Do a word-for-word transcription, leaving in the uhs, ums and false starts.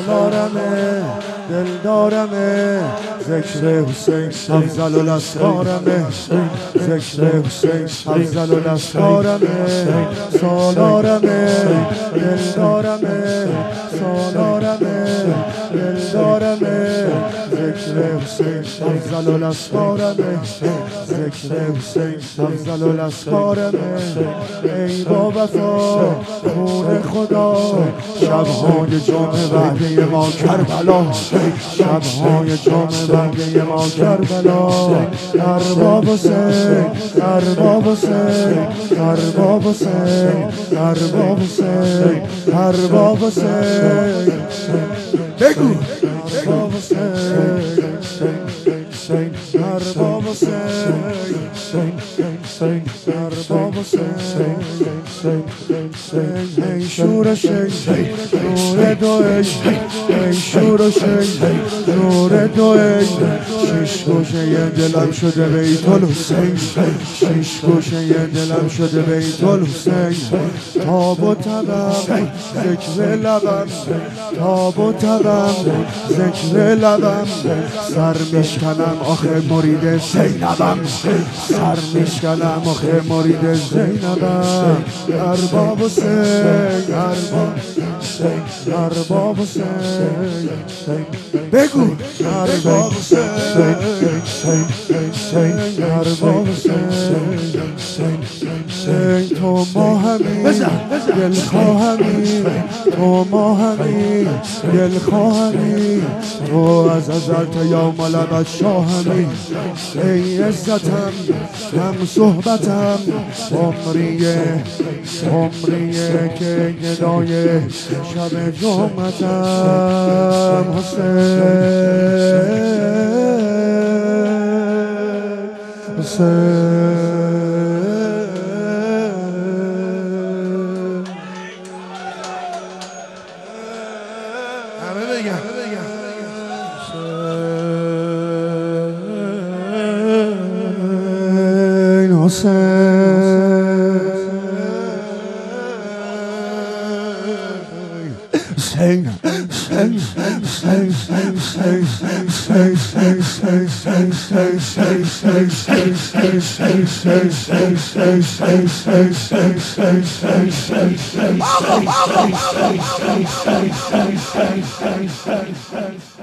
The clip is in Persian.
سالارمه دلدارمه ذکر حسین افضل الاسرارمه ذکر حسین افضل الاسرارمه سالارمه دلدارمه سالارمه دلدارمه ذکر حسین افضل الاسرارمه ذکر حسین افضل الاسرارمه ای با وفا خون خدا شبهای جمعه وعده ما کربلا شبهای جمعه وعده ما کربلا ارباب حسین ارباب حسین ارباب حسین ارباب حسین ارباب حسین بگو ارباب حسین ارباب حسین ارباب حسین ای شور شی نور دو ای شور شی نور دو شیش گوشه دلم شده بیت الحسین شیش گوشه دلم شده بیت الحسین تاب و تبم ذکر لبم تاب و تبم ذکر لبم سر میشکنم آخه مرید زینبم سر میشکنم آخه مرید زینبم ارباب حسین ارباب حسین ارباب حسین بگو ارباب حسین ارباب حسین تو ما همین دل خواهمی تو ما همین دل خواهمی تو از ازل تا یوم الابد شاهمی ای عزتم هم صحبتم عمریه عمریه که گدای شب جمعتم حسین حسین همه بگم حسین حسین حسین